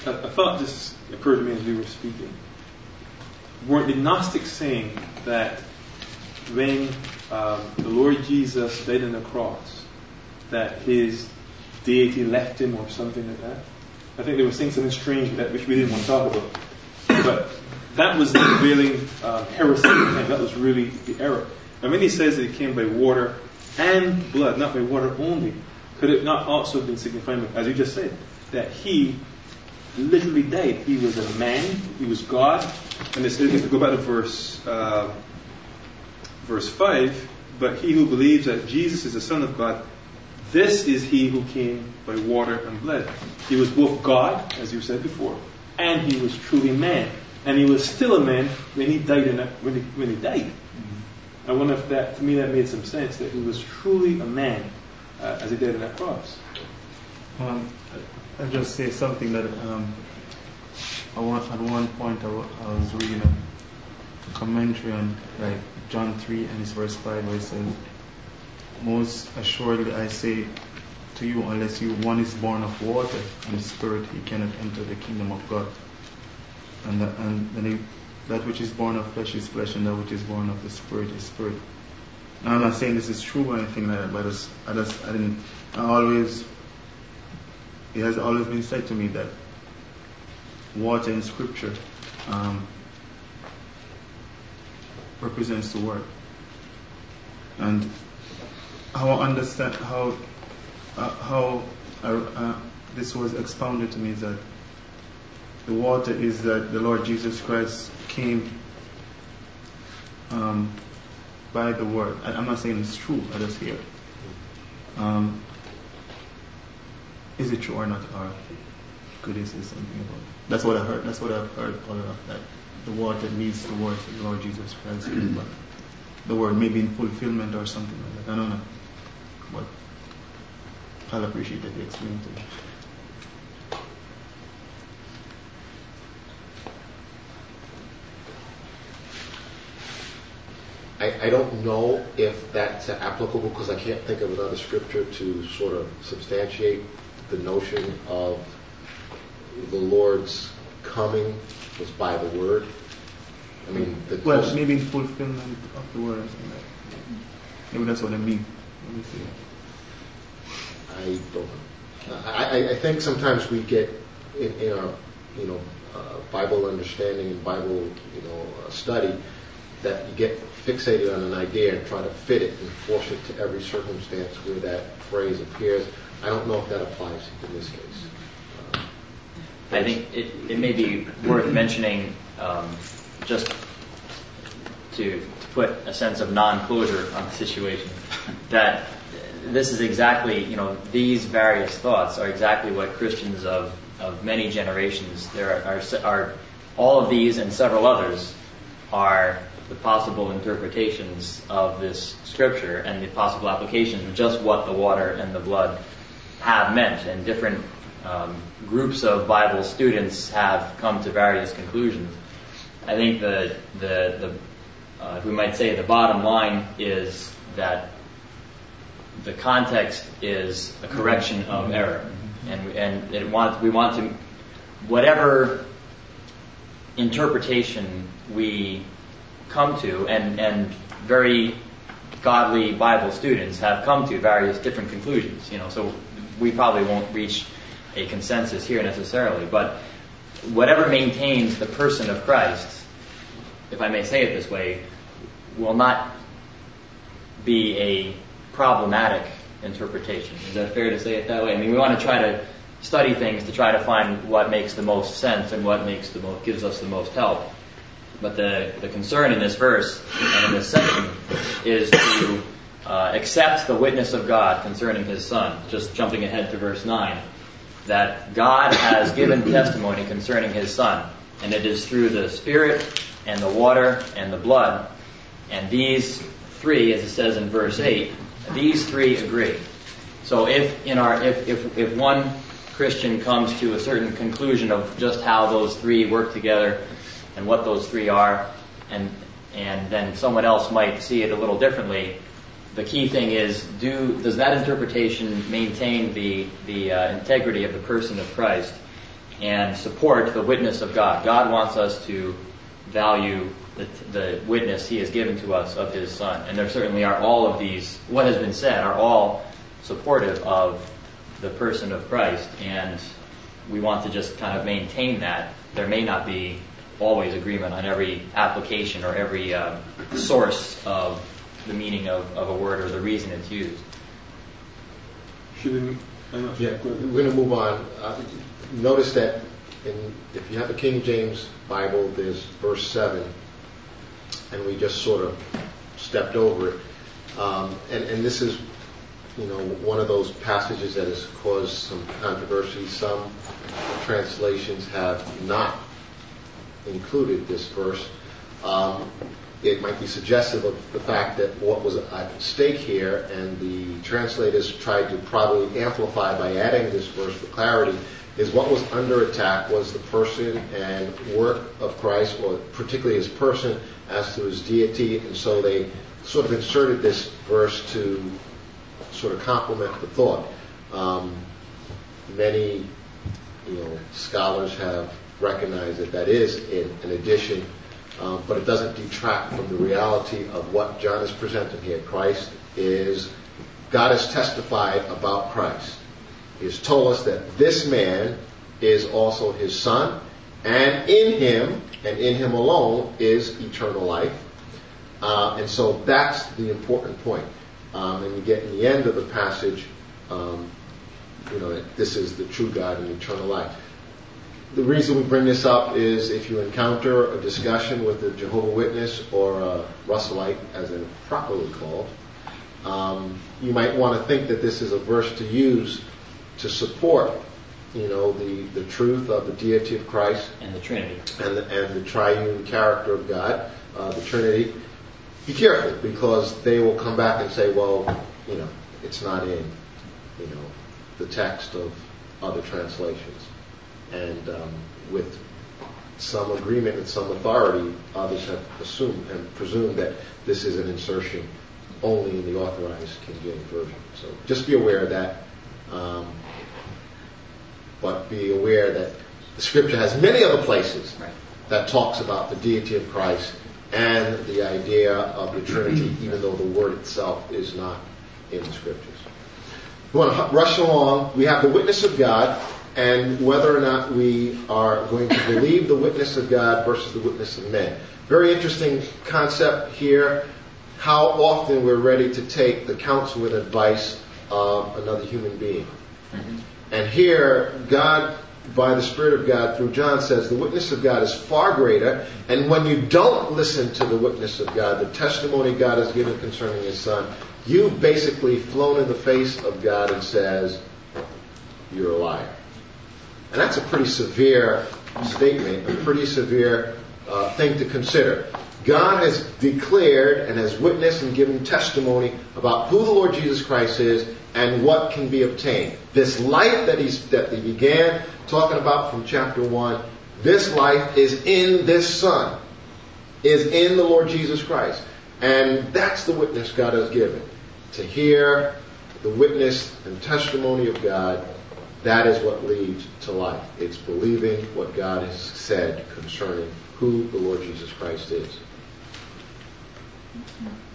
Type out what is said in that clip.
a thought just occurred to me as we were speaking. Weren't the Gnostics saying that when the Lord Jesus died on the cross, that his deity left him or something like that? I think they were saying something strange with that, which we didn't want to talk about. But that was the prevailing heresy at the time. That was really the error. And when he says that he came by water and blood, not by water only, could it not also have been signifying, as you just said, that he literally died? He was a man, he was God. And it says, if we go back to verse 5, but he who believes that Jesus is the Son of God, this is he who came by water and blood. He was both God, as you said before, and he was truly man. And he was still a man when he died. When he died. I wonder if that, to me, that made some sense, that he was truly a man as he died on that cross. I'll just say something that at one point I was reading a commentary on like John 3 and his verse 5, where it says, most assuredly I say to you, unless one is born of water and spirit, he cannot enter the kingdom of God. And that which is born of flesh is flesh, and that which is born of the spirit is spirit. Now, I'm not saying this is true or anything like that, but it has always been said to me that water in Scripture represents the Word. And how I understand how this was expounded to me is that the water is that the Lord Jesus Christ came by the Word. I'm not saying it's true, I just hear it. Is it true or not? Or could you say something about it? That's what I heard. That's what I've heard all of that. The water means the word of the Lord Jesus Christ. But the word may be in fulfillment or something like that. I don't know. But I'll appreciate that you explain to me. I don't know if that's applicable, because I can't think of another scripture to sort of substantiate the notion of the Lord's coming was by the word. I mean, maybe in fulfillment of the word. Maybe that's what I mean. Let me see. I don't know. I think sometimes we get in our Bible understanding and Bible study that you get fixated on an idea and try to fit it and force it to every circumstance where that phrase appears. I don't know if that applies in this case. I think it may be worth mentioning, just to put a sense of non-closure on the situation, that this is exactly, these various thoughts are exactly what Christians of many generations, there are all of these and several others are the possible interpretations of this scripture and the possible applications of just what the water and the blood have meant. And different groups of Bible students have come to various conclusions. I think we might say the bottom line is that the context is a correction of error, and we want to, whatever interpretation we come to, and very godly Bible students have come to various different conclusions. So we probably won't reach a consensus here necessarily, but whatever maintains the person of Christ, if I may say it this way, will not be a problematic interpretation. Is that fair to say it that way? I mean, we want to try to study things to try to find what makes the most sense and what gives us the most help. But the concern in this verse and in this section is to accept the witness of God concerning His Son. Just jumping ahead to verse 9, that God has given testimony concerning His Son, and it is through the Spirit and the water and the blood. And these three, as it says in verse 8, these three agree. So if one Christian comes to a certain conclusion of just how those three work together and what those three are, and then someone else might see it a little differently, the key thing is, does that interpretation maintain the integrity of the person of Christ? and support the witness of God. God wants us to value the witness He has given to us of His Son. And there certainly are all of these, what has been said, are all supportive of the person of Christ. And we want to just kind of maintain that. There may not be always agreement on every application or every source of the meaning of a word or the reason it's used. We're going to move on. Notice that if you have a King James Bible, there's verse 7, and we just sort of stepped over it. And this is, one of those passages that has caused some controversy. Some translations have not included this verse. It might be suggestive of the fact that what was at stake here, and the translators tried to probably amplify by adding this verse for clarity, is what was under attack was the person and work of Christ, or particularly His person as to His deity, and so they sort of inserted this verse to sort of complement the thought. Many, scholars have recognized that is an addition, but it doesn't detract from the reality of what John is presenting here. God has testified about Christ. He has told us that this man is also His Son, and in Him, and in Him alone, is eternal life. And so that's the important point. And you get in the end of the passage, that this is the true God and eternal life. The reason we bring this up is if you encounter a discussion with a Jehovah's Witness or a Russellite, as they're properly called, you might want to think that this is a verse to use to support, the truth of the deity of Christ and the Trinity and the triune character of God, the Trinity. Be careful, because they will come back and say, well, it's not in, the text of other translations. And with some agreement and some authority, others have assumed and presumed that this is an insertion only in the authorized King James Version. So just be aware of that. But be aware that the Scripture has many other places that talks about the deity of Christ and the idea of the Trinity, even though the word itself is not in the Scriptures. We want to rush along. We have the witness of God, and whether or not we are going to believe the witness of God versus the witness of men. Very interesting concept here, how often we're ready to take the counsel and advice of another human being. Mm-hmm. And here, God, by the Spirit of God, through John, says the witness of God is far greater, and when you don't listen to the witness of God, the testimony God has given concerning His Son, you've basically flown in the face of God and says, you're a liar. And that's a pretty severe statement, a pretty severe thing to consider. God has declared and has witnessed and given testimony about who the Lord Jesus Christ is and what can be obtained. This life that he began talking about from chapter 1, this life is in this Son, is in the Lord Jesus Christ. And that's the witness God has given. To hear the witness and testimony of God, that is what leads to life. It's believing what God has said concerning who the Lord Jesus Christ is.